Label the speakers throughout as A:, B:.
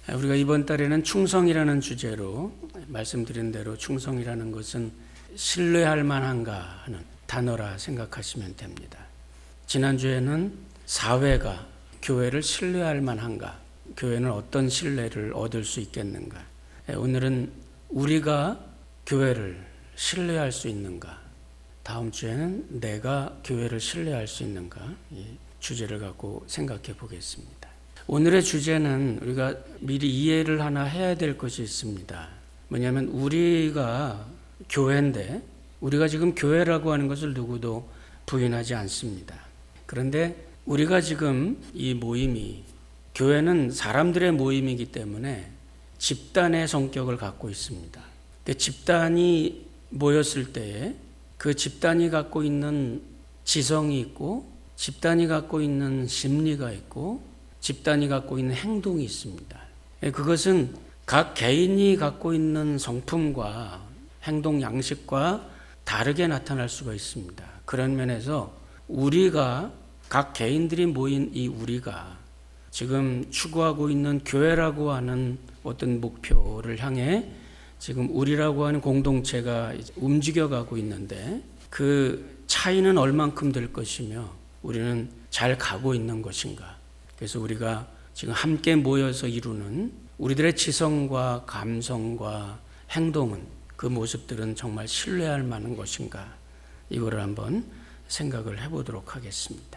A: 우리가 이번 달에는 충성이라는 주제로 말씀드린 대로 충성이라는 것은 신뢰할 만한가 하는 단어라 생각하시면 됩니다. 지난주에는 사회가 교회를 신뢰할 만한가, 교회는 어떤 신뢰를 얻을 수 있겠는가, 오늘은 우리가 교회를 신뢰할 수 있는가, 다음 주에는 내가 교회를 신뢰할 수 있는가, 이 주제를 갖고 생각해 보겠습니다. 오늘의 주제는 우리가 미리 이해를 하나 해야 될 것이 있습니다. 뭐냐면 우리가 교회인데 우리가 지금 교회라고 하는 것을 누구도 부인하지 않습니다. 그런데 우리가 지금 이 모임이, 교회는 사람들의 모임이기 때문에 집단의 성격을 갖고 있습니다. 집단이 모였을 때에 그 집단이 갖고 있는 지성이 있고, 집단이 갖고 있는 심리가 있고, 집단이 갖고 있는 행동이 있습니다. 그것은 각 개인이 갖고 있는 성품과 행동 양식과 다르게 나타날 수가 있습니다. 그런 면에서 우리가, 각 개인들이 모인 이 우리가 지금 추구하고 있는 교회라고 하는 어떤 목표를 향해 지금 우리라고 하는 공동체가 움직여가고 있는데, 그 차이는 얼만큼 될 것이며 우리는 잘 가고 있는 것인가. 그래서 우리가 지금 함께 모여서 이루는 우리들의 지성과 감성과 행동은, 그 모습들은 정말 신뢰할 만한 것인가, 이거를 한번 생각을 해보도록 하겠습니다.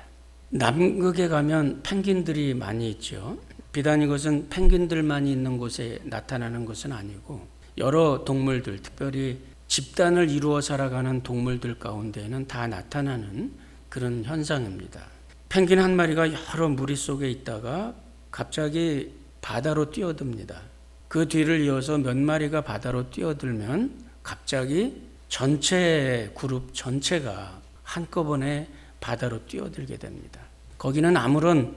A: 남극에 가면 펭귄들이 많이 있죠. 비단 이것은 펭귄들만이 있는 곳에 나타나는 것은 아니고 여러 동물들, 특별히 집단을 이루어 살아가는 동물들 가운데는 다 나타나는 그런 현상입니다. 펭귄 한 마리가 여러 무리 속에 있다가 갑자기 바다로 뛰어듭니다. 그 뒤를 이어서 몇 마리가 바다로 뛰어들면 갑자기 전체 그룹 전체가 한꺼번에 바다로 뛰어들게 됩니다. 거기는 아무런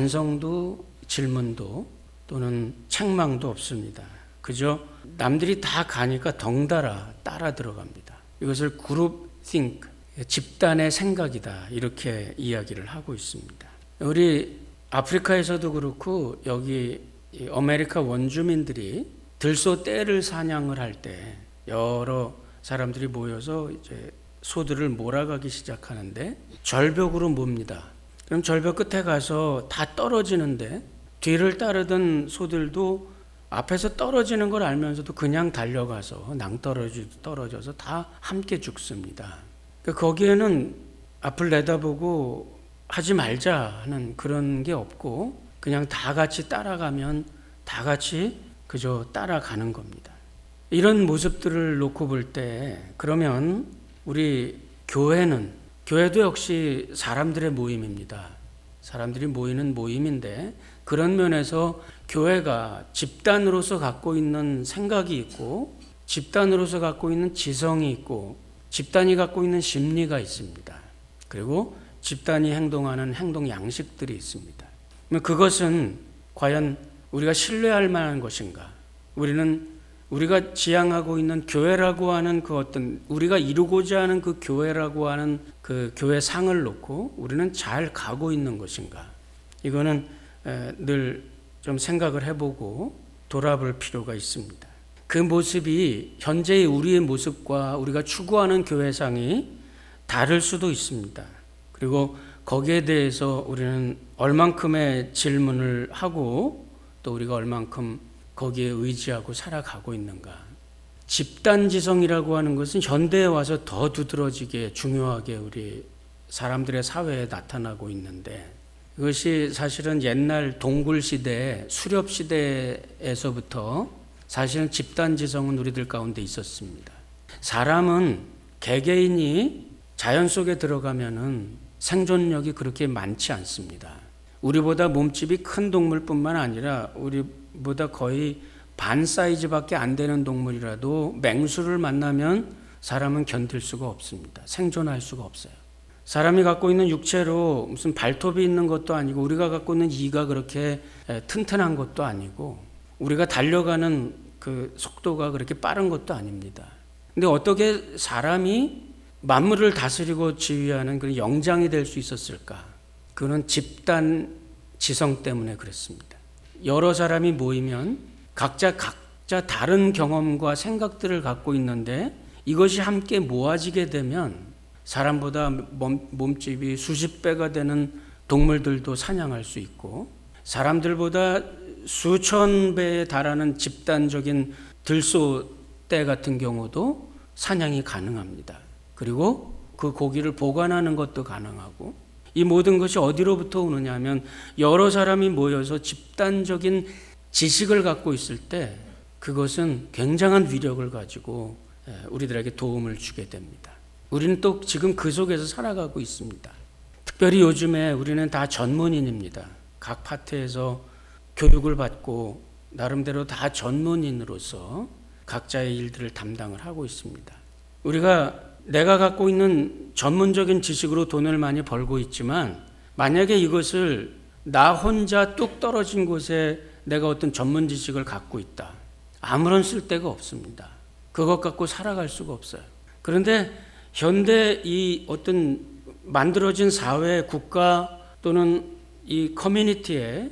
A: 반성도 질문도 또는 책망도 없습니다. 그저 남들이 다 가니까 덩달아 따라 들어갑니다. 이것을 그룹 think, 집단의 생각이다, 이렇게 이야기를 하고 있습니다. 우리 아프리카에서도 그렇고 여기 아메리카 원주민들이 들소 떼를 사냥을 할 때 여러 사람들이 모여서 이제 소들을 몰아가기 시작하는데 절벽으로 몹니다. 그럼 절벽 끝에 가서 다 떨어지는데 뒤를 따르던 소들도 앞에서 떨어지는 걸 알면서도 그냥 달려가서 떨어져서 다 함께 죽습니다. 거기에는 앞을 내다보고 하지 말자 하는 그런 게 없고 그냥 다 같이 따라가면 다 같이 그저 따라가는 겁니다. 이런 모습들을 놓고 볼 때, 그러면 우리 교회도 역시 사람들의 모임입니다. 사람들이 모이는 모임인데, 그런 면에서 교회가 집단으로서 갖고 있는 생각이 있고, 집단으로서 갖고 있는 지성이 있고, 집단이 갖고 있는 심리가 있습니다. 그리고 집단이 행동하는 행동 양식들이 있습니다. 그것은 과연 우리가 신뢰할 만한 것인가? 우리가 지향하고 있는 교회라고 하는 그 어떤 우리가 이루고자 하는 그 교회라고 하는 그 교회 상을 놓고 우리는 잘 가고 있는 것인가? 이거는 늘 좀 생각을 해보고 돌아볼 필요가 있습니다. 그 모습이 현재의 우리의 모습과 우리가 추구하는 교회상이 다를 수도 있습니다. 그리고 거기에 대해서 우리는 얼만큼의 질문을 하고 또 우리가 얼만큼 거기에 의지하고 살아가고 있는가. 집단지성이라고 하는 것은 현대에 와서 더 두드러지게 중요하게 우리 사람들의 사회에 나타나고 있는데, 이것이 사실은 옛날 동굴시대, 수렵시대에서부터 사실은 집단지성은 우리들 가운데 있었습니다. 사람은 개개인이 자연 속에 들어가면은 생존력이 그렇게 많지 않습니다. 우리보다 몸집이 큰 동물뿐만 아니라 우리보다 거의 반 사이즈밖에 안 되는 동물이라도 맹수를 만나면 사람은 견딜 수가 없습니다. 생존할 수가 없어요. 사람이 갖고 있는 육체로 무슨 발톱이 있는 것도 아니고 우리가 갖고 있는 이가 그렇게 튼튼한 것도 아니고 우리가 달려가는 그 속도가 그렇게 빠른 것도 아닙니다. 근데 어떻게 사람이 만물을 다스리고 지휘하는 그런 영장이 될 수 있었을까? 그는 집단 지성 때문에 그랬습니다. 여러 사람이 모이면 각자 다른 경험과 생각들을 갖고 있는데 이것이 함께 모아지게 되면 사람보다 몸집이 수십 배가 되는 동물들도 사냥할 수 있고 사람들보다 수천 배에 달하는 집단적인 들소떼 같은 경우도 사냥이 가능합니다. 그리고 그 고기를 보관하는 것도 가능하고 이 모든 것이 어디로부터 오느냐 하면 여러 사람이 모여서 집단적인 지식을 갖고 있을 때 그것은 굉장한 위력을 가지고 우리들에게 도움을 주게 됩니다. 우리는 또 지금 그 속에서 살아가고 있습니다. 특별히 요즘에 우리는 다 전문인입니다. 각 파트에서 교육을 받고 나름대로 다 전문인으로서 각자의 일들을 담당을 하고 있습니다. 내가 갖고 있는 전문적인 지식으로 돈을 많이 벌고 있지만 만약에 이것을 나 혼자 뚝 떨어진 곳에 내가 어떤 전문 지식을 갖고 있다. 아무런 쓸데가 없습니다. 그것 갖고 살아갈 수가 없어요. 그런데 현대 이 어떤 만들어진 사회, 국가 또는 이 커뮤니티에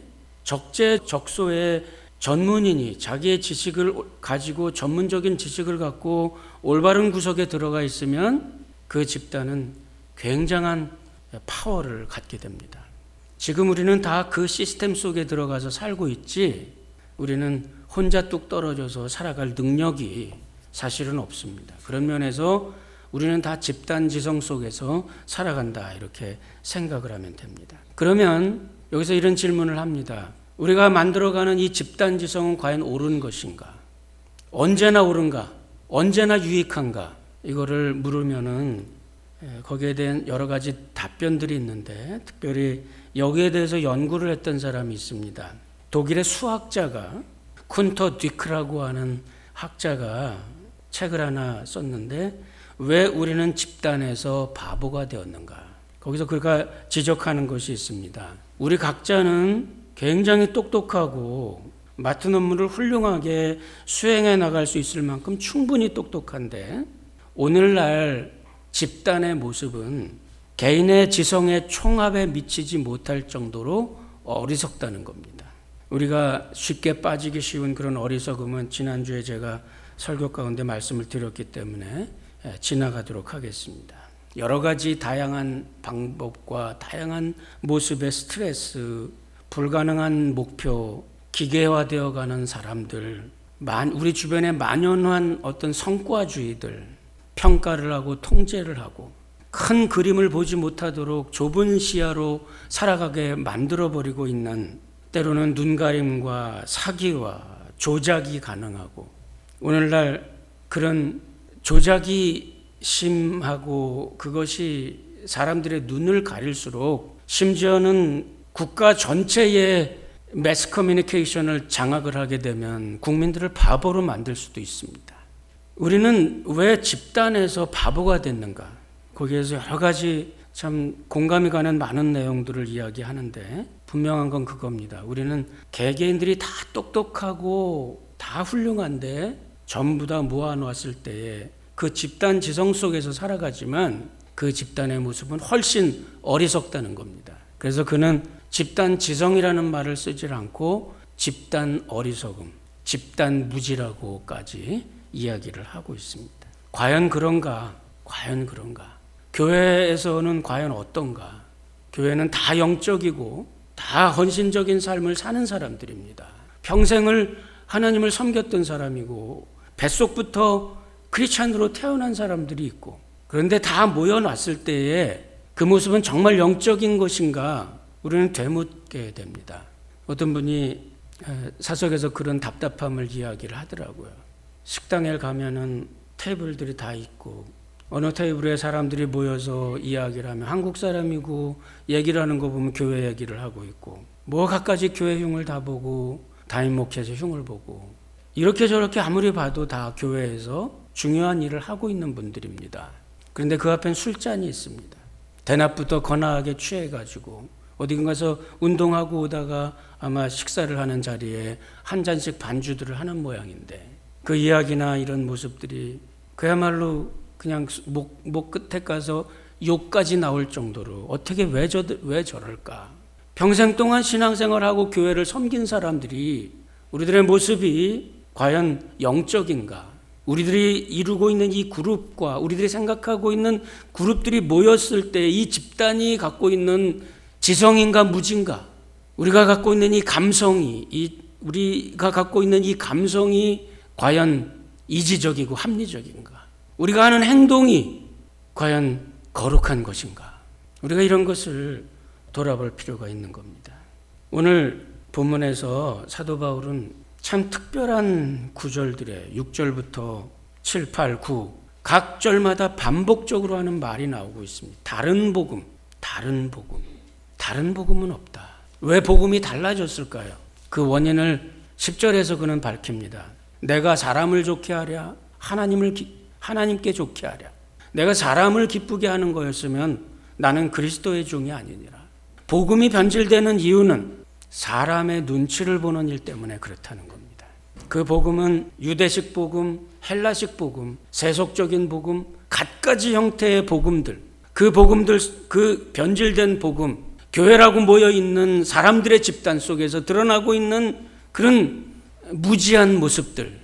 A: 적재적소의 전문인이 자기의 지식을 가지고 전문적인 지식을 갖고 올바른 구석에 들어가 있으면 그 집단은 굉장한 파워를 갖게 됩니다. 지금 우리는 다 그 시스템 속에 들어가서 살고 있지 우리는 혼자 뚝 떨어져서 살아갈 능력이 사실은 없습니다. 그런 면에서 우리는 다 집단 지성 속에서 살아간다 이렇게 생각을 하면 됩니다. 그러면 여기서 이런 질문을 합니다. 우리가 만들어가는 이 집단 지성은 과연 옳은 것인가? 언제나 옳은가? 언제나 유익한가? 이거를 물으면은 거기에 대한 여러 가지 답변들이 있는데 특별히 여기에 대해서 연구를 했던 사람이 있습니다. 독일의 수학자가 쿤터 뒤크라고 하는 학자가 책을 하나 썼는데 왜 우리는 집단에서 바보가 되었는가? 거기서 그가 지적하는 것이 있습니다. 우리 각자는 굉장히 똑똑하고 맡은 업무를 훌륭하게 수행해 나갈 수 있을 만큼 충분히 똑똑한데 오늘날 집단의 모습은 개인의 지성의 총합에 미치지 못할 정도로 어리석다는 겁니다. 우리가 쉽게 빠지기 쉬운 그런 어리석음은 지난주에 제가 설교 가운데 말씀을 드렸기 때문에 지나가도록 하겠습니다. 여러 가지 다양한 방법과 다양한 모습의 스트레스, 불가능한 목표, 기계화되어 가는 사람들, 우리 주변에 만연한 어떤 성과주의들, 평가를 하고 통제를 하고 큰 그림을 보지 못하도록 좁은 시야로 살아가게 만들어버리고 있는 때로는 눈가림과 사기와 조작이 가능하고 오늘날 그런 조작이 심하고 그것이 사람들의 눈을 가릴수록 심지어는 국가 전체의 매스 커뮤니케이션을 장악을 하게 되면 국민들을 바보로 만들 수도 있습니다. 우리는 왜 집단에서 바보가 됐는가? 거기에서 여러 가지 참 공감이 가는 많은 내용들을 이야기하는데 분명한 건 그겁니다. 우리는 개개인들이 다 똑똑하고 다 훌륭한데 전부 다 모아놓았을 때에 그 집단 지성 속에서 살아가지만 그 집단의 모습은 훨씬 어리석다는 겁니다. 그래서 그는 집단 지성이라는 말을 쓰질 않고 집단 어리석음, 집단 무지라고까지 이야기를 하고 있습니다. 과연 그런가? 과연 그런가? 교회에서는 과연 어떤가? 교회는 다 영적이고 다 헌신적인 삶을 사는 사람들입니다. 평생을 하나님을 섬겼던 사람이고 뱃속부터 크리스찬으로 태어난 사람들이 있고 그런데 다 모여놨을 때에 그 모습은 정말 영적인 것인가? 우리는 되묻게 됩니다. 어떤 분이 사석에서 그런 답답함을 이야기를 하더라고요. 식당에 가면은 테이블들이 다 있고 어느 테이블에 사람들이 모여서 이야기를 하면 한국 사람이고 얘기를 하는 거 보면 교회 얘기를 하고 있고 뭐 갖가지 교회 흉을 다 보고 담임 목회에서 흉을 보고 이렇게 저렇게 아무리 봐도 다 교회에서 중요한 일을 하고 있는 분들입니다. 그런데 그 앞엔 술잔이 있습니다. 대낮부터 거나하게 취해가지고 어디 가서 운동하고 오다가 아마 식사를 하는 자리에 한 잔씩 반주들을 하는 모양인데 그 이야기나 이런 모습들이 그야말로 그냥 목 끝에 가서 욕까지 나올 정도로 어떻게 왜 저럴까? 평생 동안 신앙생활하고 교회를 섬긴 사람들이 우리들의 모습이 과연 영적인가? 우리들이 이루고 있는 이 그룹과 우리들이 생각하고 있는 그룹들이 모였을 때 이 집단이 갖고 있는 지성인가 무진가? 우리가 갖고 있는 이 감성이, 우리가 갖고 있는 이 감성이 과연 이지적이고 합리적인가? 우리가 하는 행동이 과연 거룩한 것인가? 우리가 이런 것을 돌아볼 필요가 있는 겁니다. 오늘 본문에서 사도 바울은 참 특별한 구절들에 6절부터 7, 8, 9 각 절마다 반복적으로 하는 말이 나오고 있습니다. 다른 복음, 다른 복음, 다른 복음은 없다. 왜 복음이 달라졌을까요? 그 원인을 10절에서 그는 밝힙니다. 내가 사람을 좋게 하랴, 하나님께 좋게 하랴. 내가 사람을 기쁘게 하는 거였으면 나는 그리스도의 종이 아니니라. 복음이 변질되는 이유는 사람의 눈치를 보는 일 때문에 그렇다는 겁니다. 그 복음은 유대식 복음, 헬라식 복음, 세속적인 복음, 갖가지 형태의 복음들, 그 복음들, 그 변질된 복음, 교회라고 모여있는 사람들의 집단 속에서 드러나고 있는 그런 무지한 모습들,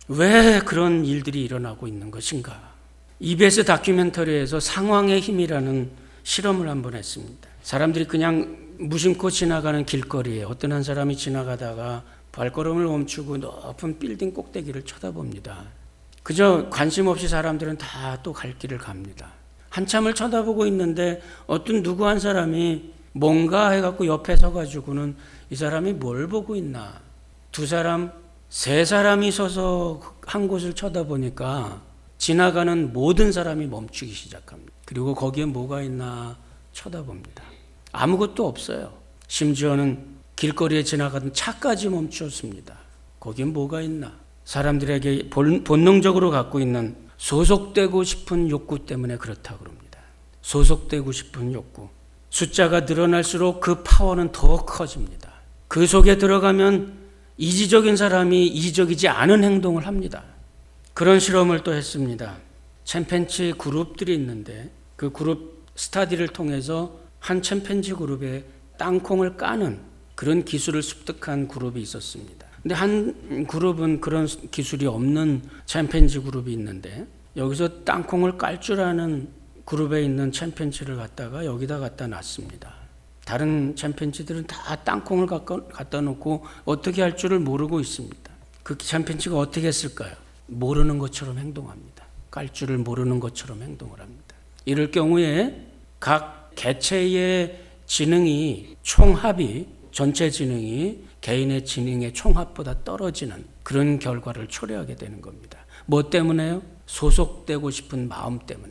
A: 왜 그런 일들이 일어나고 있는 것인가? EBS 다큐멘터리에서 상황의 힘이라는 실험을 한번 했습니다. 사람들이 그냥 무심코 지나가는 길거리에 어떤 한 사람이 지나가다가 발걸음을 멈추고 높은 빌딩 꼭대기를 쳐다봅니다. 그저 관심 없이 사람들은 다 또 갈 길을 갑니다. 한참을 쳐다보고 있는데 어떤 누구 한 사람이 뭔가 해갖고 옆에 서가지고는 이 사람이 뭘 보고 있나? 두 사람, 세 사람이 서서 한 곳을 쳐다보니까 지나가는 모든 사람이 멈추기 시작합니다. 그리고 거기에 뭐가 있나 쳐다봅니다. 아무것도 없어요. 심지어는 길거리에 지나가던 차까지 멈추었습니다. 거기에 뭐가 있나? 사람들에게 본능적으로 갖고 있는 소속되고 싶은 욕구 때문에 그렇다고 합니다. 소속되고 싶은 욕구. 숫자가 늘어날수록 그 파워는 더 커집니다. 그 속에 들어가면 이지적인 사람이 이지적이지 않은 행동을 합니다. 그런 실험을 또 했습니다. 챔팬지 그룹들이 있는데 그 그룹 스터디를 통해서 한 챔팬지 그룹에 땅콩을 까는 그런 기술을 습득한 그룹이 있었습니다. 근데 한 그룹은 그런 기술이 없는 챔팬지 그룹이 있는데 여기서 땅콩을 깔 줄 아는 그룹에 있는 챔팬지를 갖다가 여기다 갖다 놨습니다. 다른 챔팬지들은 다 땅콩을 갖다 놓고 어떻게 할 줄을 모르고 있습니다. 그 챔팬지가 어떻게 했을까요? 모르는 것처럼 행동합니다. 깔 줄을 모르는 것처럼 행동을 합니다. 이럴 경우에 각 개체의 지능이 총합이 전체 지능이 개인의 지능의 총합보다 떨어지는 그런 결과를 초래하게 되는 겁니다. 뭐 때문에요? 소속되고 싶은 마음 때문에.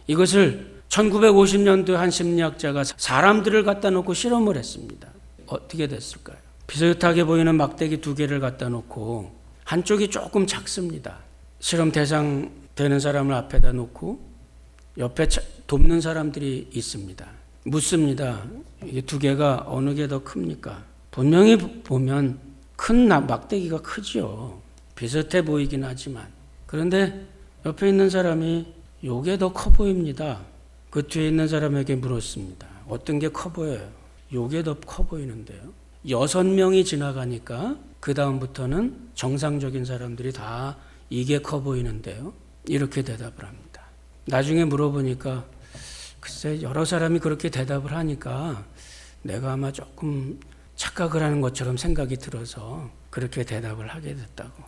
A: 이것을 1950년도에 한 심리학자가 사람들을 갖다 놓고 실험을 했습니다. 어떻게 됐을까요? 비슷하게 보이는 막대기 두 개를 갖다 놓고 한쪽이 조금 작습니다. 실험 대상 되는 사람을 앞에다 놓고 옆에 돕는 사람들이 있습니다. 묻습니다. 이게 두 개가 어느 게 더 큽니까? 분명히 보면 큰 막대기가 크죠. 비슷해 보이긴 하지만. 그런데 옆에 있는 사람이 요게 더 커 보입니다. 그 뒤에 있는 사람에게 물었습니다. 어떤 게 커 보여요? 요게 더 커 보이는데요. 6명이 지나가니까 그 다음부터는 정상적인 사람들이 다 이게 커 보이는데요. 이렇게 대답을 합니다. 나중에 물어보니까 글쎄 여러 사람이 그렇게 대답을 하니까 내가 아마 조금 착각을 하는 것처럼 생각이 들어서 그렇게 대답을 하게 됐다고.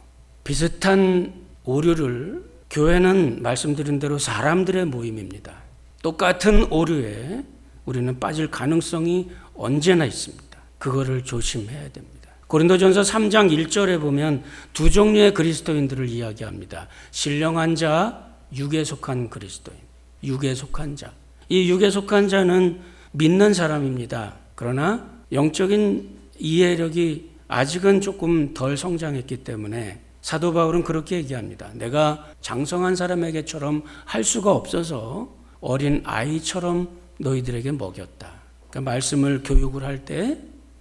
A: 비슷한 오류를 교회는 말씀드린 대로 사람들의 모임입니다. 똑같은 오류에 우리는 빠질 가능성이 언제나 있습니다. 그거를 조심해야 됩니다. 고린도전서 3장 1절에 보면 두 종류의 그리스도인들을 이야기합니다. 신령한 자, 육에 속한 그리스도인. 육에 속한 자. 이 육에 속한 자는 믿는 사람입니다. 그러나 영적인 이해력이 아직은 조금 덜 성장했기 때문에 사도 바울은 그렇게 얘기합니다. 내가 장성한 사람에게처럼 할 수가 없어서 어린 아이처럼 너희들에게 먹였다. 그러니까 말씀을 교육을 할 때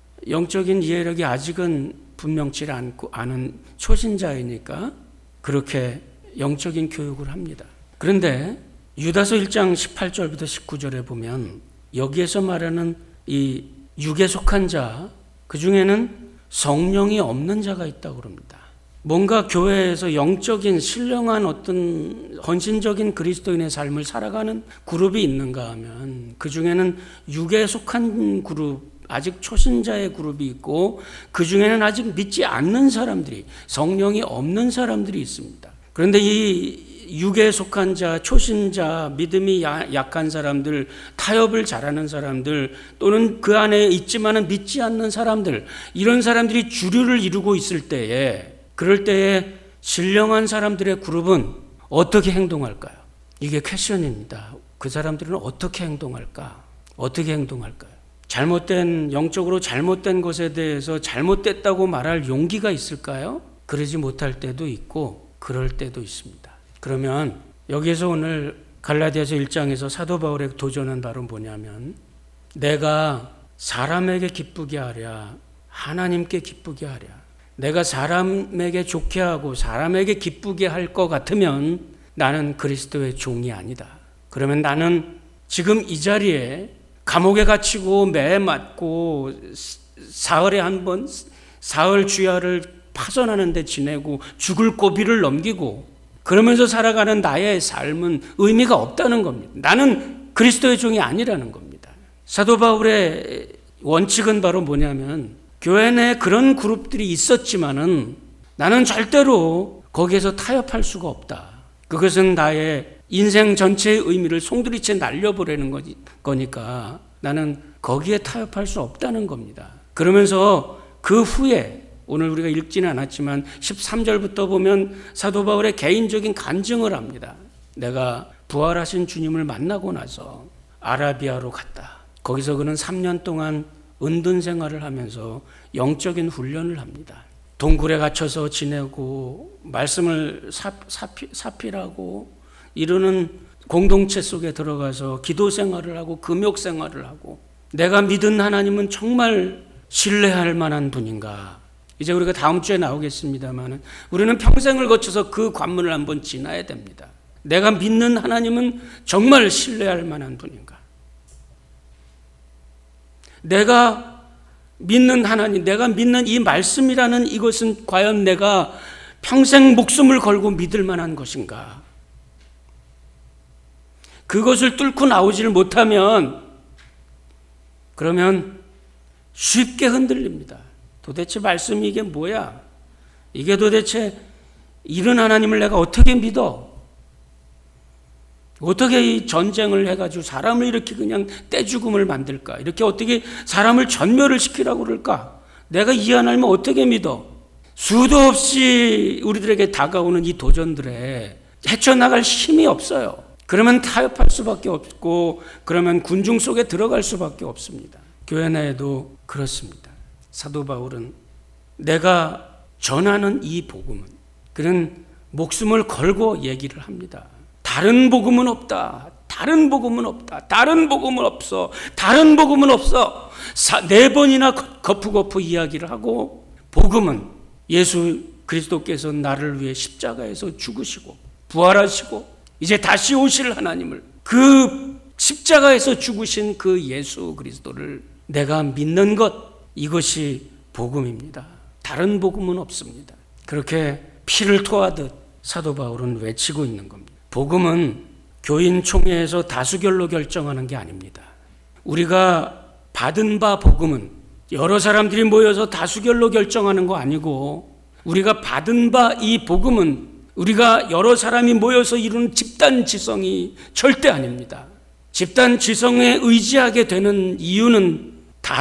A: 영적인 이해력이 아직은 분명치 않은 초신자이니까 그렇게 영적인 교육을 합니다. 그런데 유다서 1장 18절부터 19절에 보면 여기에서 말하는 이 육에 속한 자, 그 중에는 성령이 없는 자가 있다고 그럽니다. 뭔가 교회에서 영적인 신령한 어떤 헌신적인 그리스도인의 삶을 살아가는 그룹이 있는가 하면 그 중에는 육에 속한 그룹, 아직 초신자의 그룹이 있고 그 중에는 아직 믿지 않는 사람들이, 성령이 없는 사람들이 있습니다. 그런데 이 육에 속한 자, 초신자, 믿음이 약한 사람들, 타협을 잘하는 사람들, 또는 그 안에 있지만은 믿지 않는 사람들, 이런 사람들이 주류를 이루고 있을 때에, 그럴 때에 신령한 사람들의 그룹은 어떻게 행동할까요? 이게 퀘션입니다. 그 사람들은 어떻게 행동할까? 어떻게 행동할까요? 잘못된, 영적으로 잘못된 것에 대해서 잘못됐다고 말할 용기가 있을까요? 그러지 못할 때도 있고 그럴 때도 있습니다. 그러면 여기에서 오늘 갈라디아서 1장에서 사도 바울의 도전은 바로 뭐냐면, 내가 사람에게 기쁘게 하랴 하나님께 기쁘게 하랴. 내가 사람에게 좋게 하고 사람에게 기쁘게 할 것 같으면 나는 그리스도의 종이 아니다. 그러면 나는 지금 이 자리에 감옥에 갇히고 매 맞고 사흘에 한 번 사흘 주야를 파선하는 데 지내고 죽을 고비를 넘기고 그러면서 살아가는 나의 삶은 의미가 없다는 겁니다. 나는 그리스도의 종이 아니라는 겁니다. 사도 바울의 원칙은 바로 뭐냐면, 교회 내에 그런 그룹들이 있었지만은 나는 절대로 거기에서 타협할 수가 없다. 그것은 나의 인생 전체의 의미를 송두리째 날려버리는 거니까 나는 거기에 타협할 수 없다는 겁니다. 그러면서 그 후에 오늘 우리가 읽지는 않았지만 13절부터 보면 사도 바울의 개인적인 간증을 합니다. 내가 부활하신 주님을 만나고 나서 아라비아로 갔다. 거기서 그는 3년 동안 은둔 생활을 하면서 영적인 훈련을 합니다. 동굴에 갇혀서 지내고 말씀을 사필하고 이루는 공동체 속에 들어가서 기도 생활을 하고 금욕 생활을 하고, 내가 믿은 하나님은 정말 신뢰할 만한 분인가? 이제 우리가 다음 주에 나오겠습니다만 우리는 평생을 거쳐서 그 관문을 한번 지나야 됩니다. 내가 믿는 하나님은 정말 신뢰할 만한 분인가? 내가 믿는 하나님, 내가 믿는 이 말씀이라는 이것은 과연 내가 평생 목숨을 걸고 믿을 만한 것인가? 그것을 뚫고 나오지를 못하면 그러면 쉽게 흔들립니다. 도대체 말씀이 이게 뭐야? 이게 도대체 이런 하나님을 내가 어떻게 믿어? 어떻게 이 전쟁을 해가지고 사람을 이렇게 그냥 떼죽음을 만들까? 이렇게 어떻게 사람을 전멸을 시키라고 그럴까? 내가 이 하나님을 어떻게 믿어? 수도 없이 우리들에게 다가오는 이 도전들에 헤쳐나갈 힘이 없어요. 그러면 타협할 수밖에 없고 그러면 군중 속에 들어갈 수밖에 없습니다. 교회 내에도 그렇습니다. 사도 바울은 내가 전하는 이 복음은, 그는 목숨을 걸고 얘기를 합니다. 다른 복음은 없다. 다른 복음은 없다. 다른 복음은 없어. 다른 복음은 없어. 4번이나 거푸거푸 이야기를 하고, 복음은 예수 그리스도께서 나를 위해 십자가에서 죽으시고 부활하시고 이제 다시 오실 하나님을, 그 십자가에서 죽으신 그 예수 그리스도를 내가 믿는 것, 이것이 복음입니다. 다른 복음은 없습니다. 그렇게 피를 토하듯 사도 바울은 외치고 있는 겁니다. 복음은 교인 총회에서 다수결로 결정하는 게 아닙니다. 우리가 받은 바 복음은 여러 사람들이 모여서 다수결로 결정하는 거 아니고, 우리가 받은 바 이 복음은 우리가 여러 사람이 모여서 이루는 집단 지성이 절대 아닙니다. 집단 지성에 의지하게 되는 이유는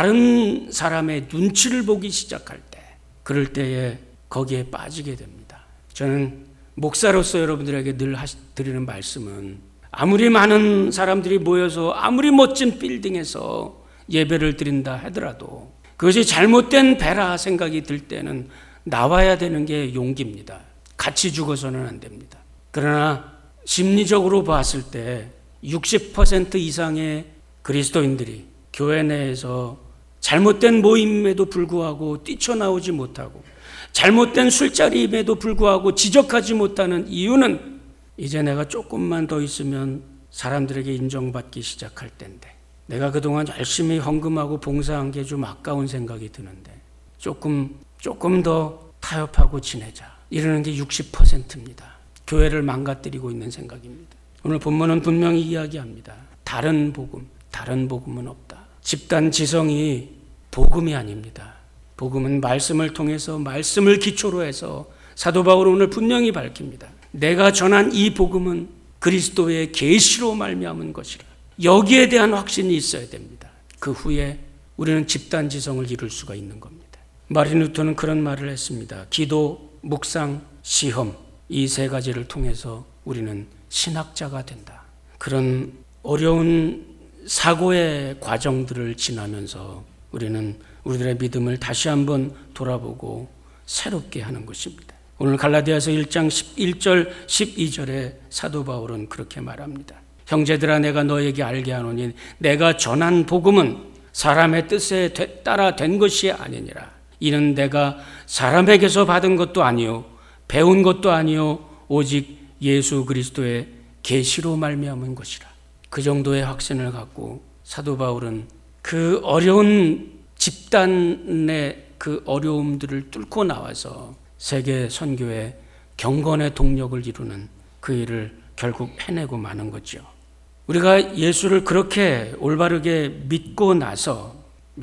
A: 다른 사람의 눈치를 보기 시작할 때, 그럴 때에 거기에 빠지게 됩니다. 저는 목사로서 여러분들에게 늘 드리는 말씀은, 아무리 많은 사람들이 모여서 아무리 멋진 빌딩에서 예배를 드린다 하더라도 그것이 잘못된 배라 생각이 들 때는 나와야 되는 게 용기입니다. 같이 죽어서는 안 됩니다. 그러나 심리적으로 봤을 때 60% 이상의 그리스도인들이 교회 내에서 잘못된 모임에도 불구하고 뛰쳐나오지 못하고 잘못된 술자리임에도 불구하고 지적하지 못하는 이유는, 이제 내가 조금만 더 있으면 사람들에게 인정받기 시작할 텐데, 내가 그동안 열심히 헌금하고 봉사한 게 좀 아까운 생각이 드는데 조금 더 타협하고 지내자. 이러는 게 60%입니다. 교회를 망가뜨리고 있는 생각입니다. 오늘 본문은 분명히 이야기합니다. 다른 복음은 없다. 집단 지성이 복음이 아닙니다. 복음은 말씀을 통해서 말씀을 기초로 해서 사도 바울은 오늘 분명히 밝힙니다. 내가 전한 이 복음은 그리스도의 계시로 말미암은 것이라. 여기에 대한 확신이 있어야 됩니다. 그 후에 우리는 집단 지성을 이룰 수가 있는 겁니다. 마틴 루터는 그런 말을 했습니다. 기도, 묵상, 시험 이 세 가지를 통해서 우리는 신학자가 된다. 그런 어려운 사고의 과정들을 지나면서 우리는 우리들의 믿음을 다시 한번 돌아보고 새롭게 하는 것입니다. 오늘 갈라디아서 1장 11절 12절에 사도 바울은 그렇게 말합니다. 형제들아 내가 너에게 알게 하노니 내가 전한 복음은 사람의 뜻에 따라 된 것이 아니니라. 이는 내가 사람에게서 받은 것도 아니요 배운 것도 아니요 오직 예수 그리스도의 계시로 말미암은 것이라. 그 정도의 확신을 갖고 사도 바울은 그 어려운 집단의 그 어려움들을 뚫고 나와서 세계 선교의 경건의 동력을 이루는 그 일을 결국 해내고 마는 거죠. 우리가 예수를 그렇게 올바르게 믿고 나서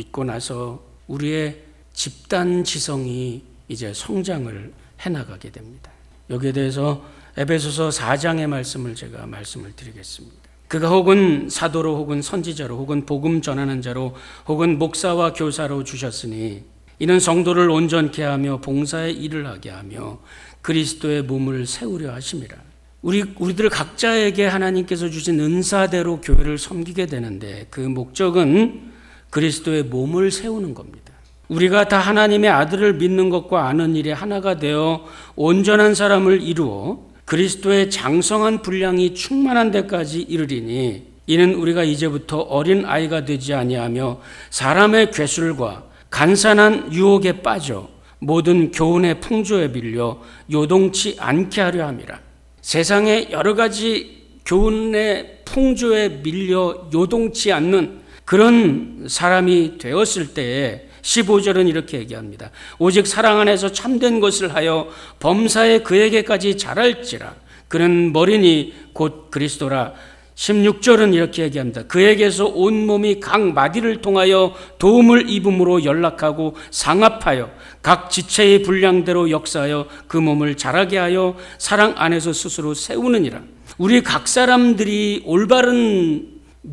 A: 우리의 집단 지성이 이제 성장을 해나가게 됩니다. 여기에 대해서 에베소서 4장의 말씀을 제가 말씀을 드리겠습니다. 그가 혹은 사도로 혹은 선지자로 혹은 복음 전하는 자로 혹은 목사와 교사로 주셨으니 이는 성도를 온전케 하며 봉사의 일을 하게 하며 그리스도의 몸을 세우려 하심이라. 우리들 각자에게 하나님께서 주신 은사대로 교회를 섬기게 되는데 그 목적은 그리스도의 몸을 세우는 겁니다. 우리가 다 하나님의 아들을 믿는 것과 아는 일에 하나가 되어 온전한 사람을 이루어 그리스도의 장성한 분량이 충만한 데까지 이르리니 이는 우리가 이제부터 어린 아이가 되지 아니하며 사람의 괴술과 간산한 유혹에 빠져 모든 교훈의 풍조에 밀려 요동치 않게 하려 함이라. 세상의 여러 가지 교훈의 풍조에 밀려 요동치 않는 그런 사람이 되었을 때에 15절은 이렇게 얘기합니다. 오직 사랑 안에서 참된 것을 하여 범사에 그에게까지 자랄지라. 그는 머리니 곧 그리스도라. 16절은 이렇게 얘기합니다. 그에게서 온몸이 각 마디를 통하여 도움을 입음으로 연락하고 상합하여 각 지체의 분량대로 역사하여 그 몸을 자라게 하여 사랑 안에서 스스로 세우느니라. 우리 각 사람들이 올바른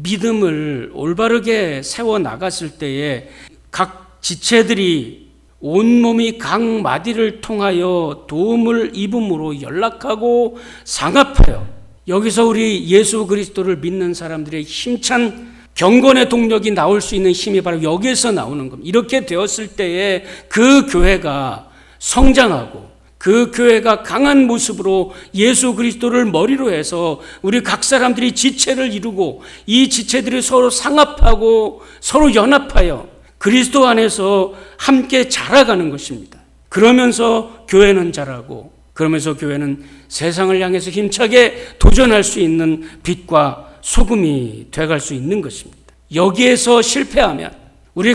A: 믿음을 올바르게 세워나갔을 때에 각 지체들이 온몸이 각 마디를 통하여 도움을 입음으로 연락하고 상합하여 여기서 우리 예수 그리스도를 믿는 사람들의 힘찬 경건의 동력이 나올 수 있는 힘이 바로 여기에서 나오는 겁니다. 이렇게 되었을 때에 그 교회가 성장하고 그 교회가 강한 모습으로 예수 그리스도를 머리로 해서 우리 각 사람들이 지체를 이루고 이 지체들이 서로 상합하고 서로 연합하여 그리스도 안에서 함께 자라가는 것입니다. 그러면서 교회는 자라고 그러면서 교회는 세상을 향해서 힘차게 도전할 수 있는 빛과 소금이 돼갈 수 있는 것입니다. 여기에서 실패하면 우리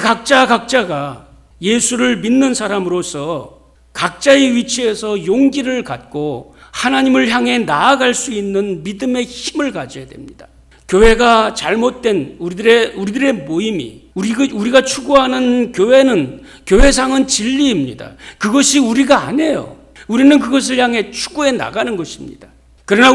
A: 각자가 예수를 믿는 사람으로서 각자의 위치에서 용기를 갖고 하나님을 향해 나아갈 수 있는 믿음의 힘을 가져야 됩니다. 교회가 잘못된 우리들의 모임이 우리가 추구하는 교회상은 진리입니다. 그것이 우리가 아니에요. 우리는 그것을 향해 추구해 나가는 것입니다. 그러나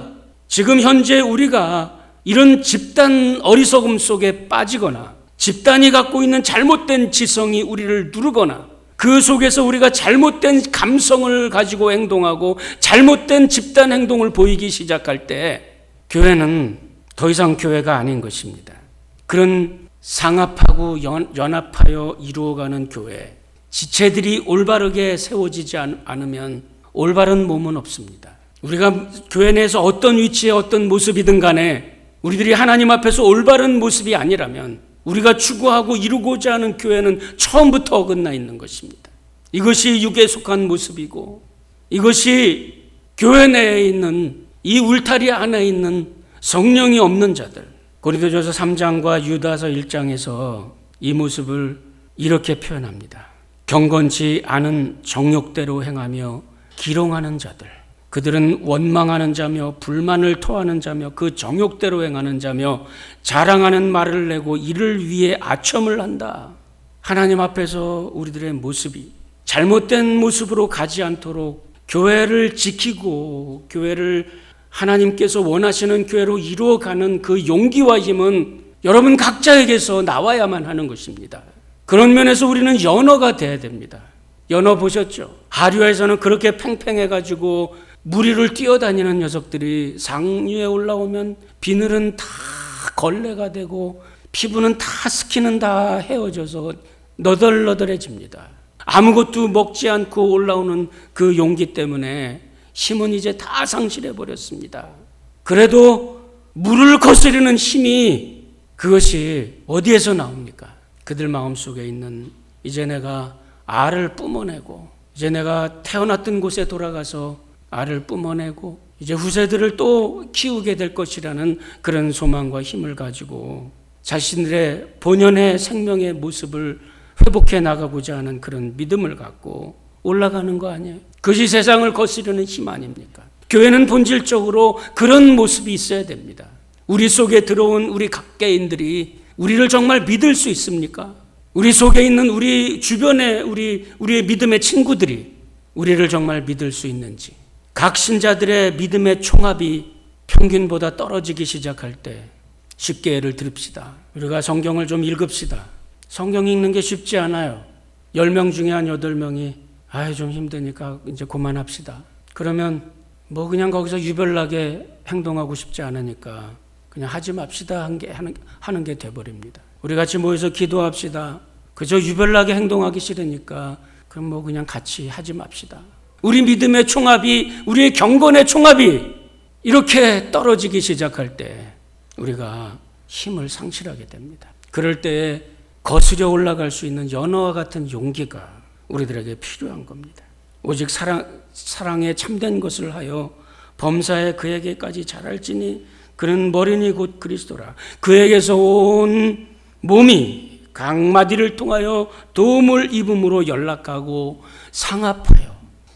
A: 지금 현재 우리가 이런 집단 어리석음 속에 빠지거나 집단이 갖고 있는 잘못된 지성이 우리를 누르거나 그 속에서 우리가 잘못된 감성을 가지고 행동하고 잘못된 집단 행동을 보이기 시작할 때 교회는 더 이상 교회가 아닌 것입니다. 그런 상합하고 연합하여 이루어가는 교회, 지체들이 올바르게 세워지지 않으면 올바른 몸은 없습니다. 우리가 교회 내에서 어떤 위치에 어떤 모습이든 간에 우리들이 하나님 앞에서 올바른 모습이 아니라면 우리가 추구하고 이루고자 하는 교회는 처음부터 어긋나 있는 것입니다. 이것이 육에 속한 모습이고 이것이 교회 내에 있는 이 울타리 안에 있는 성령이 없는 자들, 고린도전서 3장과 유다서 1장에서 이 모습을 이렇게 표현합니다. 경건치 않은 정욕대로 행하며 기롱하는 자들, 그들은 원망하는 자며 불만을 토하는 자며 그 정욕대로 행하는 자며 자랑하는 말을 내고 이를 위해 아첨을 한다. 하나님 앞에서 우리들의 모습이 잘못된 모습으로 가지 않도록 교회를 지키고 교회를 하나님께서 원하시는 교회로 이루어가는 그 용기와 힘은 여러분 각자에게서 나와야만 하는 것입니다. 그런 면에서 우리는 연어가 돼야 됩니다. 연어 보셨죠? 하류에서는 그렇게 팽팽해가지고 무리를 뛰어다니는 녀석들이 상류에 올라오면 비늘은 다 걸레가 되고 피부는 다 스킨은 다 헤어져서 너덜너덜해집니다. 아무것도 먹지 않고 올라오는 그 용기 때문에 힘은 이제 다 상실해 버렸습니다. 그래도 물을 거스르는 힘이 그것이 어디에서 나옵니까? 그들 마음속에 있는 이제 내가 알을 뿜어내고 이제 내가 태어났던 곳에 돌아가서 알을 뿜어내고 이제 후세들을 또 키우게 될 것이라는 그런 소망과 힘을 가지고 자신들의 본연의 생명의 모습을 회복해 나가고자 하는 그런 믿음을 갖고 올라가는 거 아니에요? 그것이 세상을 거스르는 힘 아닙니까? 교회는 본질적으로 그런 모습이 있어야 됩니다. 우리 속에 들어온 우리 각계인들이 우리를 정말 믿을 수 있습니까? 우리 속에 있는 우리 주변의 우리의 믿음의 친구들이 우리를 정말 믿을 수 있는지, 각 신자들의 믿음의 총합이 평균보다 떨어지기 시작할 때 쉽게 예를 들읍시다. 우리가 성경을 좀 읽읍시다. 성경 읽는 게 쉽지 않아요. 10명 중에 한 8명이 좀 힘드니까 이제 그만합시다. 그러면 뭐 그냥 거기서 유별나게 행동하고 싶지 않으니까 그냥 하지 맙시다 하는 게 돼버립니다. 우리 같이 모여서 기도합시다. 그저 유별나게 행동하기 싫으니까 그럼 뭐 그냥 같이 하지 맙시다. 우리 믿음의 총합이, 우리의 경건의 총합이 이렇게 떨어지기 시작할 때 우리가 힘을 상실하게 됩니다. 그럴 때에 거스려 올라갈 수 있는 연어와 같은 용기가 우리들에게 필요한 겁니다. 오직 사랑에 참된 것을 하여 범사에 그에게까지 자랄지니 그는 머리니 곧 그리스도라. 그에게서 온 몸이 각마디를 통하여 도움을 입음으로 연락하고 상합하여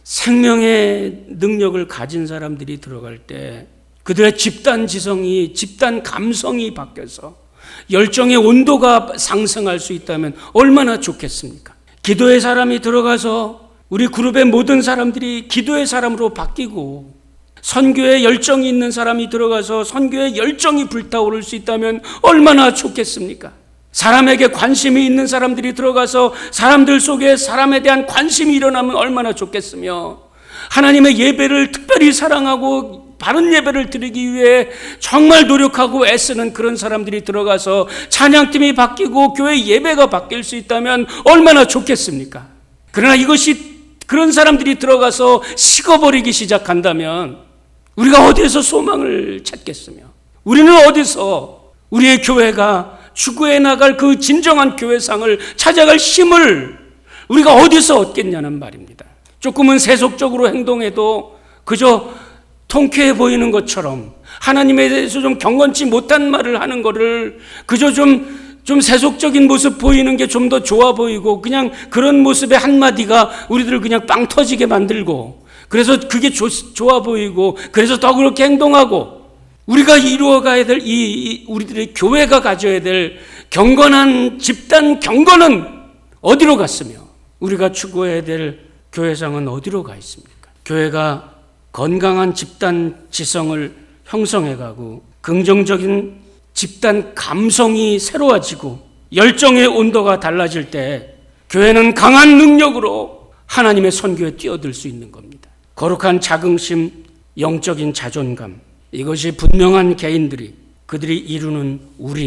A: 생명의 능력을 가진 사람들이 들어갈 때 그들의 집단 지성이, 집단 감성이 바뀌어서 열정의 온도가 상승할 수 있다면 얼마나 좋겠습니까? 기도의 사람이 들어가서 우리 그룹의 모든 사람들이 기도의 사람으로 바뀌고 선교에 열정이 있는 사람이 들어가서 선교에 열정이 불타오를 수 있다면 얼마나 좋겠습니까? 사람에게 관심이 있는 사람들이 들어가서 사람들 속에 사람에 대한 관심이 일어나면 얼마나 좋겠으며, 하나님의 예배를 특별히 사랑하고 바른 예배를 드리기 위해 정말 노력하고 애쓰는 그런 사람들이 들어가서 찬양팀이 바뀌고 교회 예배가 바뀔 수 있다면 얼마나 좋겠습니까? 그러나 이것이 그런 사람들이 들어가서 식어버리기 시작한다면 우리가 어디에서 소망을 찾겠으며, 우리는 어디서 우리의 교회가 추구해 나갈 그 진정한 교회상을 찾아갈 힘을 우리가 어디서 얻겠냐는 말입니다. 조금은 세속적으로 행동해도 그저 통쾌해 보이는 것처럼 하나님에 대해서 좀 경건치 못한 말을 하는 거를 그저 좀 세속적인 모습 보이는 게 좀 더 좋아 보이고, 그냥 그런 모습의 한마디가 우리들을 그냥 빵 터지게 만들고, 그래서 그게 좋아 보이고, 그래서 더 그렇게 행동하고, 우리가 이루어가야 될 우리들의 교회가 가져야 될 경건한 집단 경건은 어디로 갔으며 우리가 추구해야 될 교회상은 어디로 가 있습니까? 교회가 건강한 집단 지성을 형성해가고 긍정적인 집단 감성이 새로워지고 열정의 온도가 달라질 때 교회는 강한 능력으로 하나님의 선교에 뛰어들 수 있는 겁니다. 거룩한 자긍심, 영적인 자존감, 이것이 분명한 개인들이, 그들이 이루는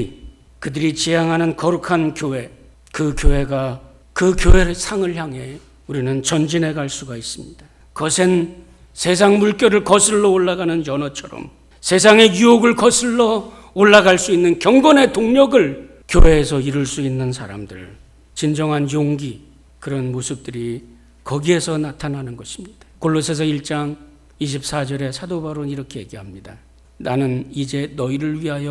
A: 그들이 지향하는 거룩한 교회, 그 교회가 그 교회의 상을 향해 우리는 전진해 갈 수가 있습니다. 거센 세상 물결을 거슬러 올라가는 연어처럼 세상의 유혹을 거슬러 올라갈 수 있는 경건의 동력을 교회에서 이룰 수 있는 사람들, 진정한 용기, 그런 모습들이 거기에서 나타나는 것입니다. 골로새서 1장 24절에 사도 바울은 이렇게 얘기합니다. 나는 이제 너희를 위하여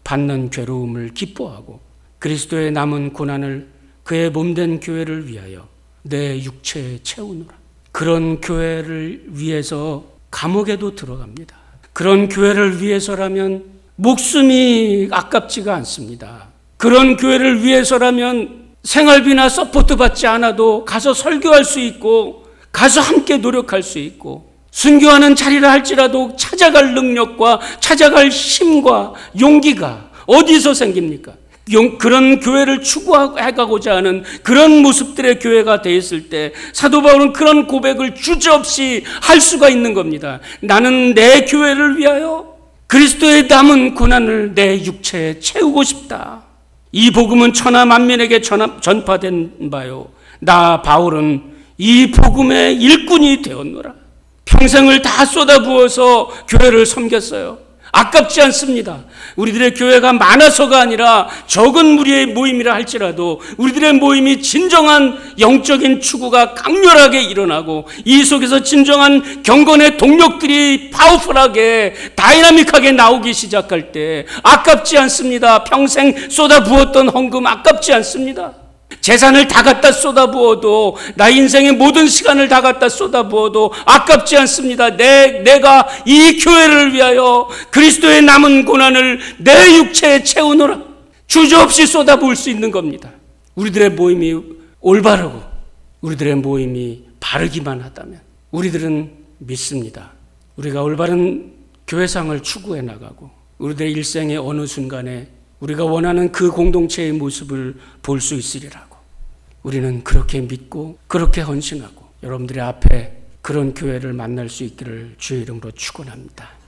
A: 받는 괴로움을 기뻐하고 그리스도의 남은 고난을 그의 몸된 교회를 위하여 내 육체에 채우노라. 그런 교회를 위해서 감옥에도 들어갑니다. 그런 교회를 위해서라면 목숨이 아깝지가 않습니다. 그런 교회를 위해서라면 생활비나 서포트 받지 않아도 가서 설교할 수 있고 가서 함께 노력할 수 있고 순교하는 자리라 할지라도 찾아갈 능력과 찾아갈 힘과 용기가 어디서 생깁니까? 그런 교회를 추구해가고자 하는 그런 모습들의 교회가 되었을 때 사도 바울은 그런 고백을 주저없이 할 수가 있는 겁니다. 나는 내 교회를 위하여 그리스도의 남은 고난을 내 육체에 채우고 싶다. 이 복음은 천하 만민에게 전파된 바요. 나 바울은 이 복음의 일꾼이 되었노라. 평생을 다 쏟아부어서 교회를 섬겼어요. 아깝지 않습니다. 우리들의 교회가 많아서가 아니라 적은 무리의 모임이라 할지라도 우리들의 모임이 진정한 영적인 추구가 강렬하게 일어나고 이 속에서 진정한 경건의 동력들이 파워풀하게 다이나믹하게 나오기 시작할 때 아깝지 않습니다. 평생 쏟아부었던 헌금 아깝지 않습니다. 재산을 다 갖다 쏟아부어도 나 인생의 모든 시간을 다 갖다 쏟아부어도 아깝지 않습니다. 내가 이 교회를 위하여 그리스도의 남은 고난을 내 육체에 채우노라. 주저없이 쏟아부을 수 있는 겁니다. 우리들의 모임이 올바르고 우리들의 모임이 바르기만 하다면 우리들은 믿습니다. 우리가 올바른 교회상을 추구해 나가고 우리들의 일생의 어느 순간에 우리가 원하는 그 공동체의 모습을 볼 수 있으리라고 우리는 그렇게 믿고 그렇게 헌신하고 여러분들의 앞에 그런 교회를 만날 수 있기를 주의 이름으로 축원합니다.